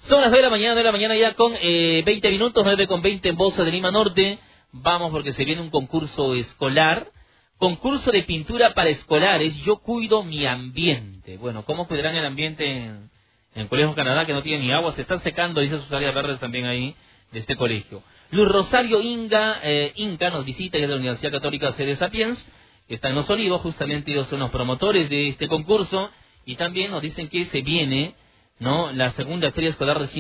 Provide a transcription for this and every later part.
Son las 9 de la mañana ya con 20 minutos, 9:20 en Bosa de Lima Norte. Vamos porque se viene un concurso escolar, concurso de pintura para escolares. Yo cuido mi ambiente. Bueno, ¿cómo cuidarán el ambiente en el Colegio Canadá que no tiene ni agua? Se están secando, dice sus áreas verdes también ahí de este colegio. Luz Rosario Inca nos visita, de la Universidad Católica Sede Sapiens, que está en Los Olivos. Justamente ellos son los promotores de este concurso y también nos dicen que se viene, ¿no?, la segunda Feria Escolar de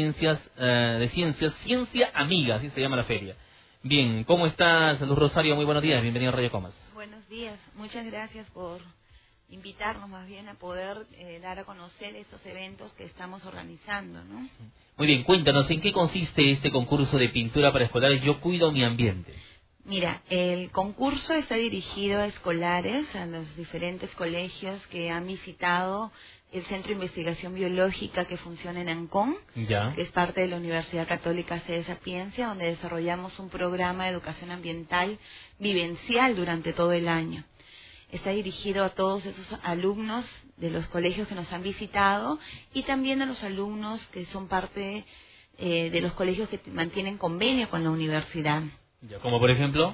Ciencia Amiga, así se llama la feria. Bien, ¿cómo estás, Luz Rosario? Muy buenos días, bienvenido a Radio Comas. Buenos días, muchas gracias por invitarnos más bien a poder dar a conocer estos eventos que estamos organizando, ¿no? Muy bien, cuéntanos, ¿en qué consiste este concurso de pintura para escolares Yo Cuido Mi Ambiente? Mira, el concurso está dirigido a escolares, a los diferentes colegios que han visitado el Centro de Investigación Biológica que funciona en Ancón, que es parte de la Universidad Católica Sede Sapiencia, donde desarrollamos un programa de educación ambiental vivencial durante todo el año. Está dirigido a todos esos alumnos de los colegios que nos han visitado y también a los alumnos que son parte de los colegios que mantienen convenio con la universidad. ¿Como por ejemplo?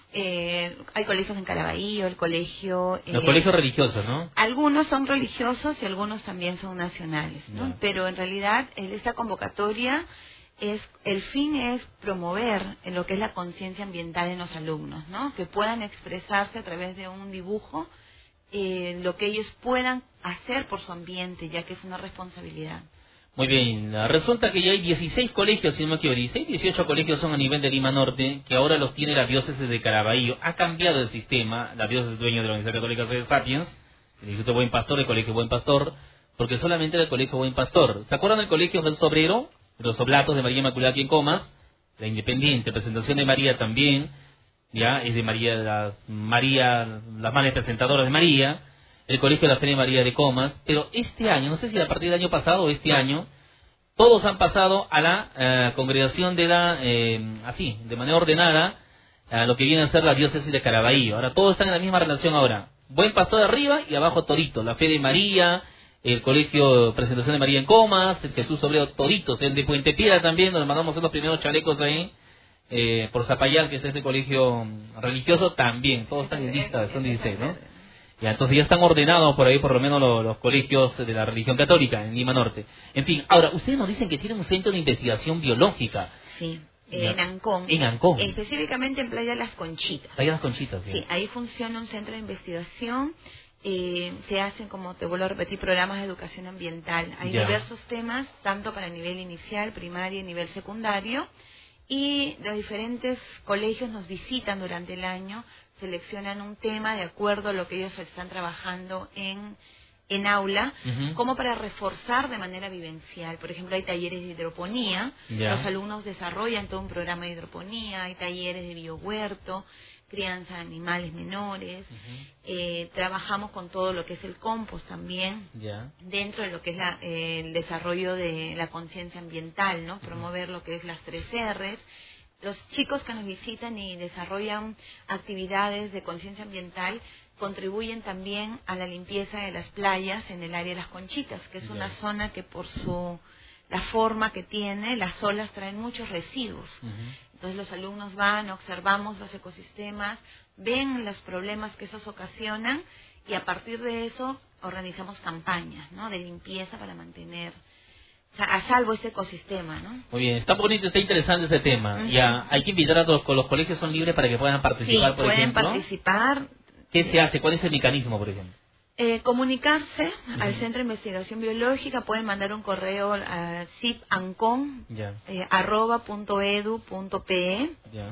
Hay colegios en Caraballo, el colegio... Los colegios religiosos, ¿no? Algunos son religiosos y algunos también son nacionales, ¿no? Pero en realidad esta convocatoria, el fin es promover en lo que es la conciencia ambiental en los alumnos, ¿no? Que puedan expresarse a través de un dibujo lo que ellos puedan hacer por su ambiente, ya que es una responsabilidad. Muy bien, resulta que ya hay 16 colegios, si no me equivoco, 18 colegios son a nivel de Lima Norte, que ahora los tiene la diócesis de Caraballo. Ha cambiado el sistema, la diócesis es dueño de la Universidad Católica de Sapiens, el Instituto Buen Pastor, el Colegio Buen Pastor, porque solamente era el Colegio Buen Pastor. ¿Se acuerdan del Colegio del Sobrero? De los Oblatos de María Inmaculada aquí en Comas, la Independiente, Presentación de María también, ya es de María, las madres presentadoras de María, el Colegio de la Fe de María de Comas, pero este año, no sé si a partir del año pasado o este año, todos han pasado a la congregación de de manera ordenada, a lo que viene a ser la diócesis de Caraballo. Ahora todos están en la misma relación ahora. Buen Pastor arriba y abajo Torito, la Fe de María, el Colegio Presentación de María en Comas, el Jesús Obrero Toritos, el de Puente Piedra también, donde mandamos los primeros chalecos ahí, por Zapayal, que es este colegio religioso, también, todos están en lista, son 16, ¿no? Ya, entonces ya están ordenados por ahí, por lo menos los colegios de la religión católica en Lima Norte. En fin, ahora, ustedes nos dicen que tienen un centro de investigación biológica. Sí, en Ancón. En Ancón. Específicamente en Playa Las Conchitas. Playa Las Conchitas, sí. Ahí funciona un centro de investigación. Se hacen, como te vuelvo a repetir, programas de educación ambiental. Hay diversos temas, tanto para nivel inicial, primaria y nivel secundario. Y los diferentes colegios nos visitan durante el año, seleccionan un tema de acuerdo a lo que ellos están trabajando en aula, como para reforzar de manera vivencial. Por ejemplo, hay talleres de hidroponía, los alumnos desarrollan todo un programa de hidroponía, hay talleres de biohuerto, crianza de animales menores, trabajamos con todo lo que es el compost también, dentro de lo que es el desarrollo de la conciencia ambiental, ¿no? Promover lo que es las 3 R's. Los chicos que nos visitan y desarrollan actividades de conciencia ambiental contribuyen también a la limpieza de las playas en el área de Las Conchitas, que es una zona que por la forma que tiene, las olas traen muchos residuos. Entonces los alumnos van, observamos los ecosistemas, ven los problemas que esos ocasionan y a partir de eso organizamos campañas, ¿no?, de limpieza para mantener a salvo este ecosistema, ¿no? Muy bien, está bonito, está interesante ese tema. Ya, hay que invitar a todos, los colegios son libres para que puedan participar, por ejemplo. Sí, pueden participar. ¿Qué se hace? ¿Cuál es el mecanismo, por ejemplo? Comunicarse al Centro de Investigación Biológica, pueden mandar un correo a cipancon @.edu.pe,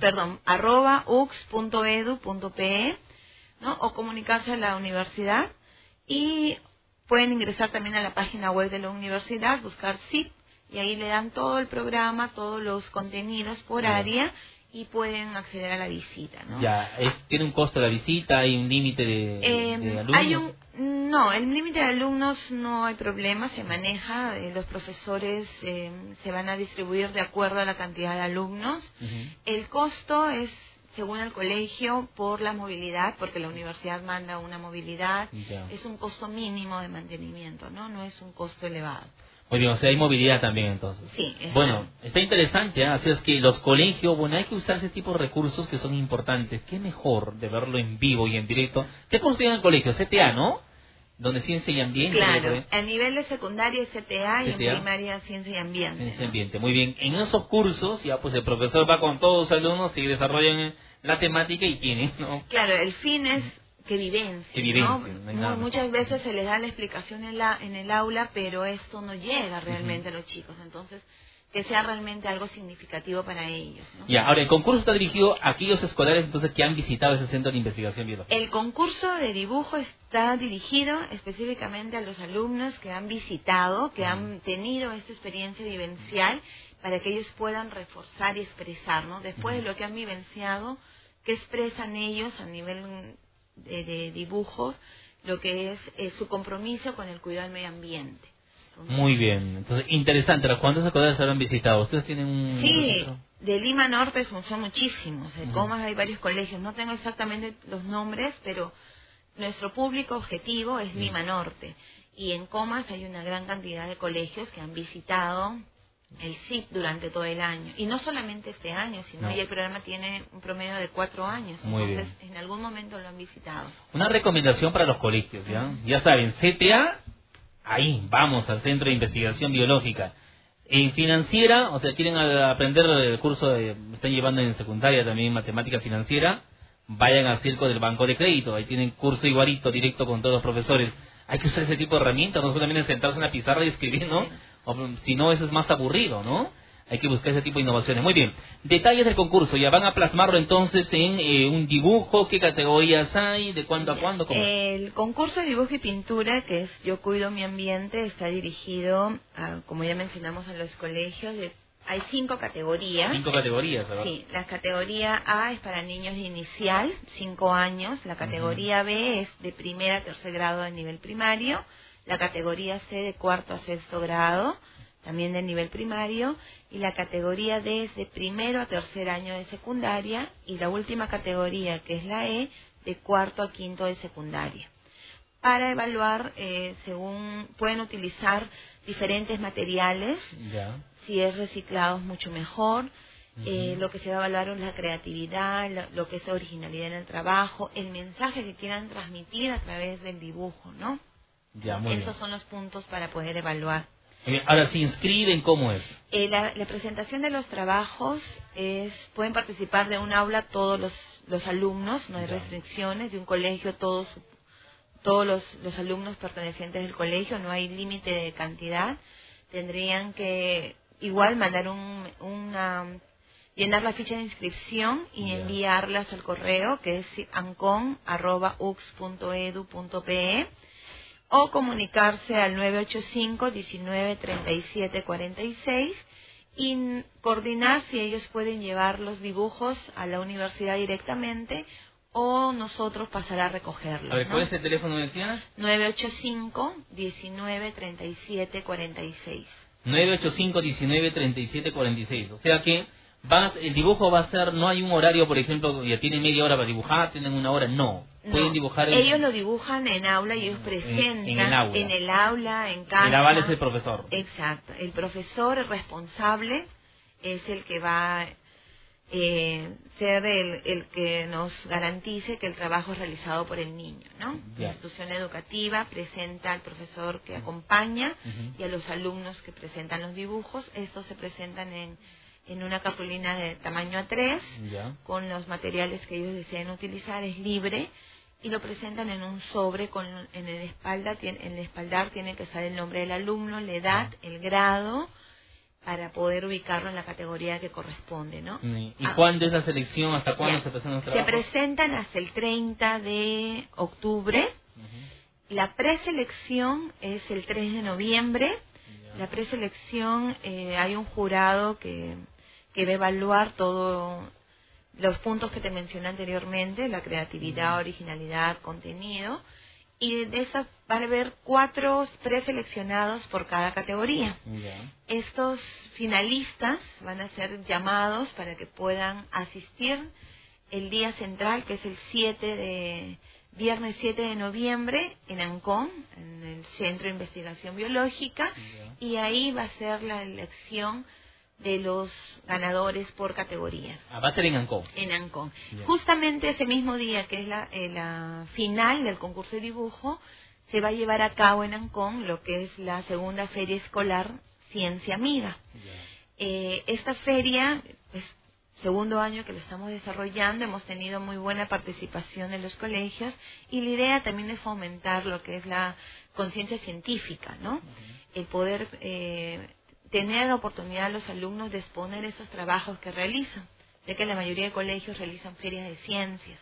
@ux.edu.pe, ¿no? O comunicarse a la universidad y pueden ingresar también a la página web de la universidad, buscar CIP, y ahí le dan todo el programa, todos los contenidos por área, y pueden acceder a la visita, ¿no? ¿Tiene un costo la visita? ¿Hay un límite de alumnos? No, el límite de alumnos no hay problema, se maneja, los profesores se van a distribuir de acuerdo a la cantidad de alumnos. El costo es según el colegio por la movilidad, porque la universidad manda una movilidad, es un costo mínimo de mantenimiento, ¿no? No es un costo elevado. Muy bien, o sea, hay movilidad también entonces. Sí. Bueno, está interesante, ¿eh? Así es que los colegios, bueno, hay que usar ese tipo de recursos que son importantes. Qué mejor de verlo en vivo y en directo. ¿Qué consiguen en el colegio? CTA, ¿no? Donde ciencia y ambiente. Claro, a nivel de secundaria es CTA y en primaria ciencia y ambiente. Ciencia y ambiente, muy bien. En esos cursos, ya pues el profesor va con todos los alumnos y desarrollan la temática y tienen, ¿no? Claro, el fin es que vivencien, ¿no? Muchas veces se les da la explicación en el aula, pero esto no llega realmente a los chicos, entonces que sea realmente algo significativo para ellos, ¿no? Ya, ahora el concurso está dirigido a aquellos escolares entonces que han visitado ese centro de investigación biológica. El concurso de dibujo está dirigido específicamente a los alumnos que han visitado, que han tenido esta experiencia vivencial, para que ellos puedan reforzar y expresar, ¿no? Después de lo que han vivenciado, ¿qué expresan ellos a nivel de dibujos? Lo que es su compromiso con el cuidado del medio ambiente. Muy bien, entonces interesante. ¿Cuántos escolares habrán visitado? ¿Ustedes tienen un...? Sí, de Lima Norte son muchísimos. En Comas hay varios colegios, no tengo exactamente los nombres, pero nuestro público objetivo es Lima Norte. Y en Comas hay una gran cantidad de colegios que han visitado el CIP durante todo el año. Y no solamente este año, sino ya el programa tiene un promedio de 4 años. Entonces, en algún momento lo han visitado. Una recomendación para los colegios, ¿ya? Ya saben, CTA, ahí, vamos al Centro de Investigación Biológica. En financiera, o sea, quieren aprender el curso, están llevando en secundaria también matemática financiera, vayan al Circo del Banco de Crédito, ahí tienen curso igualito, directo con todos los profesores. Hay que usar ese tipo de herramientas, no solamente sentarse en la pizarra y escribir, ¿no? O, si no, eso es más aburrido, ¿no? Hay que buscar ese tipo de innovaciones. Muy bien, detalles del concurso, ya van a plasmarlo entonces en un dibujo, ¿qué categorías hay? ¿De cuándo a cuándo? ¿Cómo? El concurso de dibujo y pintura, que es Yo Cuido Mi Ambiente, está dirigido, como ya mencionamos, a los colegios. Hay 5 categorías. 5 categorías, ¿verdad? Sí, la categoría A es para niños de inicial, 5 años. La categoría B es de primer a tercer grado de nivel primario. La categoría C de cuarto a sexto grado, también de nivel primario. Y la categoría D es de primero a tercer año de secundaria. Y la última categoría, que es la E, de cuarto a quinto de secundaria. Para evaluar, pueden utilizar diferentes materiales. Ya. Si es reciclado es mucho mejor. Lo que se va a evaluar es la creatividad, lo que es originalidad en el trabajo, el mensaje que quieran transmitir a través del dibujo, ¿no? Ya, muy Esos son los puntos para poder evaluar. Ahora, ¿se inscriben? ¿Cómo es? La presentación de los trabajos pueden participar de un aula todos los alumnos, no hay restricciones, de un colegio todos los alumnos pertenecientes del colegio, no hay límite de cantidad. Tendrían que igual mandar llenar la ficha de inscripción y enviarlas al correo, que es ancon@ux.edu.pe, o comunicarse al 985-193746 y coordinar si ellos pueden llevar los dibujos a la universidad directamente o nosotros pasar a recogerlos. A ver, ¿cuál es el teléfono de decías? 985-193746. 985-193746. O sea que el dibujo va a ser, no hay un horario, por ejemplo, ya tienen media hora para dibujar, tienen una hora, no. Pueden dibujar ellos lo dibujan en aula y ellos presentan en el aula, en casa. El aval es el profesor. Exacto. El profesor, el responsable, es el que va ser el que nos garantice que el trabajo es realizado por el niño, ¿no? La institución educativa presenta al profesor que acompaña y a los alumnos que presentan los dibujos. Estos se presentan en una cartulina de tamaño A3 con los materiales que ellos deseen utilizar, es libre, y lo presentan en un sobre en el espaldar tiene que estar el nombre del alumno, la edad, el grado, para poder ubicarlo en la categoría que corresponde, ¿no? ¿Y cuándo es la selección? ¿Hasta cuándo se presentan los trabajos? Se presentan hasta el 30 de octubre. La preselección es el 3 de noviembre. La preselección, hay un jurado que va a evaluar todos los puntos que te mencioné anteriormente, la creatividad, originalidad, contenido. Y de esas van a haber 4 preseleccionados por cada categoría. Estos finalistas van a ser llamados para que puedan asistir el día central, que es el 7 viernes 7 de noviembre en Ancón, en el Centro de Investigación Biológica, y ahí va a ser la elección de los ganadores por categorías. Va a ser en Ancón. En Ancón. Justamente ese mismo día, que es la final del concurso de dibujo, se va a llevar a cabo en Ancón lo que es la segunda feria escolar Ciencia Amiga. Esta feria es segundo año que lo estamos desarrollando, hemos tenido muy buena participación de los colegios y la idea también es fomentar lo que es la conciencia científica, ¿no? El poder tener la oportunidad a los alumnos de exponer esos trabajos que realizan, ya que la mayoría de colegios realizan ferias de ciencias.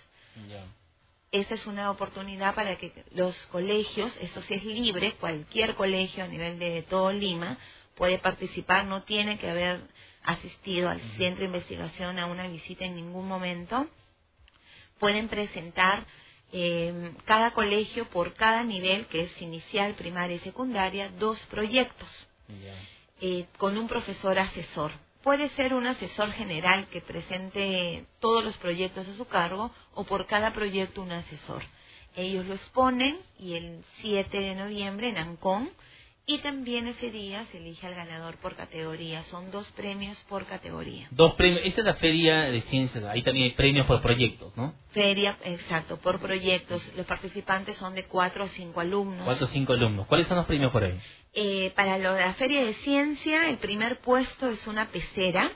Esa es una oportunidad para que los colegios, eso sí es libre, cualquier colegio a nivel de todo Lima puede participar, no tiene que haber asistido al centro de investigación a una visita en ningún momento. Pueden presentar cada colegio por cada nivel, que es inicial, primaria y secundaria, 2 proyectos con un profesor asesor. Puede ser un asesor general que presente todos los proyectos a su cargo o por cada proyecto un asesor. Ellos lo exponen y el 7 de noviembre en Ancón, y también ese día se elige al ganador por categoría. Son 2 premios por categoría. 2 premios. Esta es la feria de ciencias. Ahí también hay premios por proyectos, ¿no? Feria, exacto, por proyectos. Los participantes son de 4 o 5 alumnos. 4 o 5 alumnos. ¿Cuáles son los premios por ahí? Para la feria de ciencia, el primer puesto es una pecera.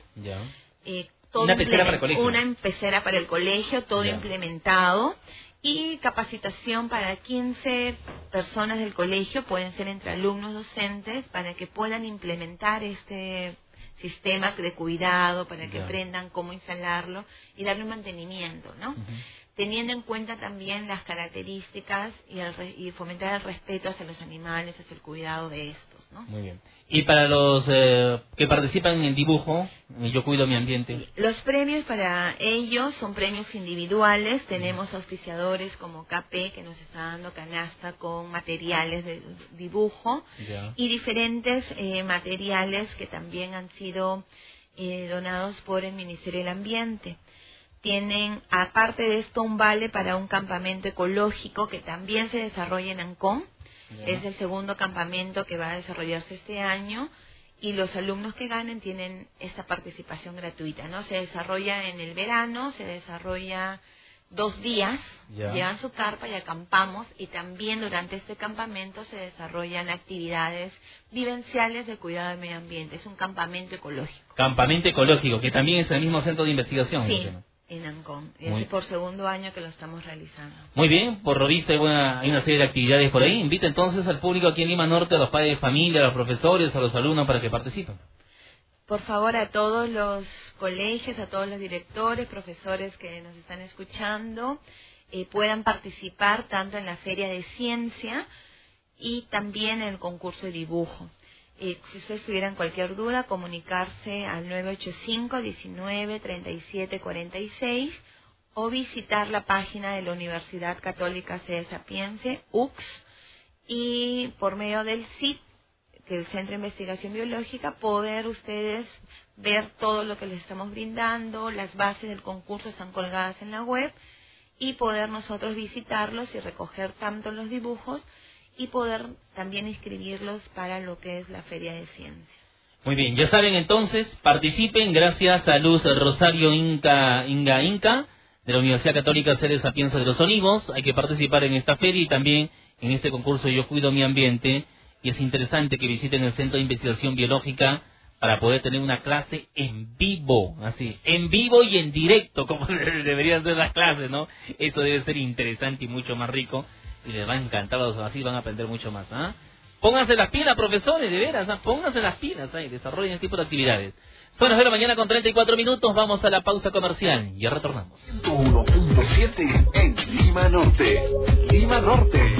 ¿Una pecera para el colegio? Una pecera para el colegio, todo implementado. Y capacitación para 15 personas del colegio, pueden ser entre alumnos, docentes, para que puedan implementar este sistema de cuidado, para que aprendan cómo instalarlo y darle un mantenimiento, ¿no? Teniendo en cuenta también las características y fomentar el respeto hacia los animales, hacia el cuidado de estos, ¿no? Muy bien. Y para los que participan en el dibujo, Yo Cuido Mi Ambiente. Los premios para ellos son premios individuales. Tenemos auspiciadores como KP, que nos está dando canasta con materiales de dibujo y diferentes materiales que también han sido donados por el Ministerio del Ambiente. Tienen, aparte de esto, un vale para un campamento ecológico que también se desarrolla en Ancón. Es el segundo campamento que va a desarrollarse este año y los alumnos que ganen tienen esta participación gratuita, ¿no? Se desarrolla en el verano, se desarrolla 2 días, llevan su carpa y acampamos, y también durante este campamento se desarrollan actividades vivenciales de cuidado del medio ambiente. Es un campamento ecológico. Campamento ecológico, que también es el mismo centro de investigación. Sí. En Ancón, es por segundo año que lo estamos realizando. Muy bien, por lo visto hay una serie de actividades por ahí. Invita entonces al público aquí en Lima Norte, a los padres de familia, a los profesores, a los alumnos para que participen. Por favor, a todos los colegios, a todos los directores, profesores que nos están escuchando, puedan participar tanto en la Feria de Ciencia y también en el concurso de dibujo. Si ustedes tuvieran cualquier duda, comunicarse al 985-19-37-46 o visitar la página de la Universidad Católica Sede Sapiense, UCS, y por medio del CIT, que es el Centro de Investigación Biológica, poder ustedes ver todo lo que les estamos brindando. Las bases del concurso están colgadas en la web y poder nosotros visitarlos y recoger tanto los dibujos y poder también inscribirlos para lo que es la Feria de Ciencia. Muy bien, ya saben entonces, participen gracias a Luz Rosario Inca de la Universidad Católica Sede Sapienza de los Olivos. Hay que participar en esta feria y también en este concurso Yo Cuido Mi Ambiente, y es interesante que visiten el Centro de Investigación Biológica para poder tener una clase en vivo, así, en vivo y en directo, como deberían ser las clases, ¿no? Eso debe ser interesante y mucho más rico. Y les va a encantar, así van a aprender mucho más. Pónganse las pilas, profesores, de veras, pónganse las pilas, desarrollen este tipo de actividades. Son las 9 de la mañana con 34 minutos, vamos a la pausa comercial y ya retornamos. 101.7 en Lima Norte. Lima Norte.